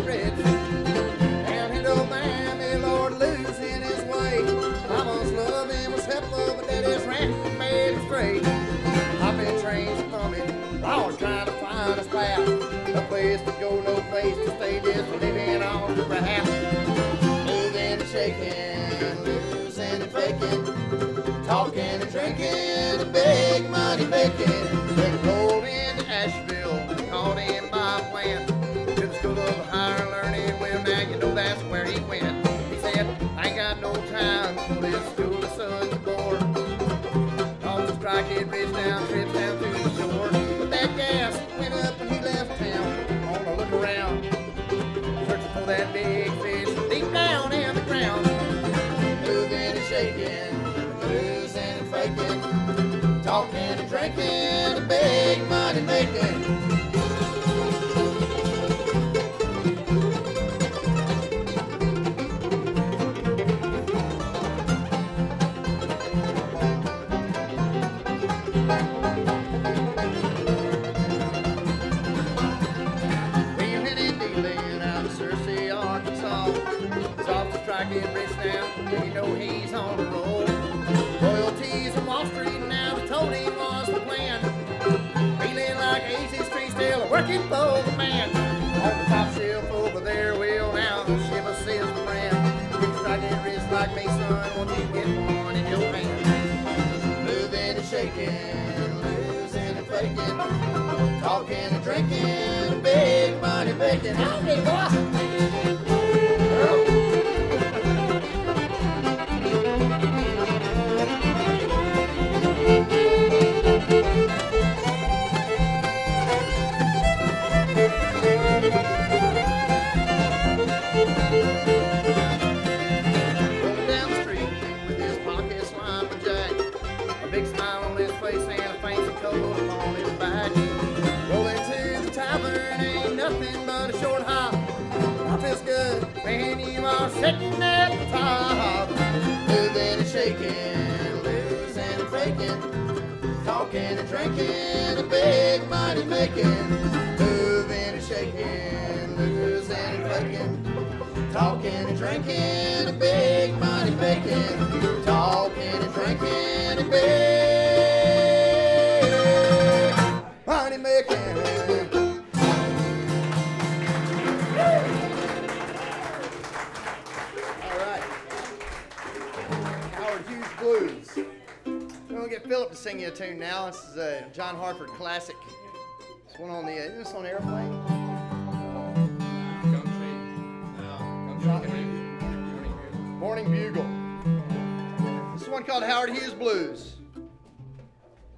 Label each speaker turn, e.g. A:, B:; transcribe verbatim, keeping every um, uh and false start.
A: get rich. And his old mammy, Lord, losing his way. Mama's love him was helpful, but daddy's rant made him straight. Hopping trains and thumbing, Lord trying to find his path. No place to go, no place to stay, just living on the raft. Moving and shaking, losing and faking, talking and drinking, a big money making. Then rolled into Asheville, caught him by a plan. To the School of Higher Learning, well now you know that's where he went. He said, I ain't got no time for this school of such a bore. Off the strike, it rich down, trips down to the shore. But that gas went up and he left town on a look around, searching for that big fish deep down in the ground. Moving and shaking, losing and faking, talking and drinking, a big money making. Wheeling and dealing out of Searcy, Arkansas. He's off the strike, getting rich now, you know he's on the roll. Royalties on Wall Street now, they told him was the plan. Feeling like easy street still working for the man. On the top shelf over there, well now the shiver says the brand. If you strike it rich like me, son, won't you get one in your hand? Moving and shaking, losing and faking, talking and drinking, big money making. Howdy, boy! Rolling down the street with his pockets lined with jack, a big smile on his face and a fancy coat upon his back. Rolling to the tavern ain't nothing but a short hop. I feels good when you are sitting at the top. Moving and shaking, losing and faking, talking and drinking, a big money making. Moving and shaking, losing and faking, talking and drinking, a big money making. Talking and drinking, a big money making. All right. Howard Hughes Blues. We're going to get Philip to sing you a tune now. This is a John Hartford classic. This one on the, uh, this on Airplane. Morning Bugle. This is one called Howard Hughes Blues.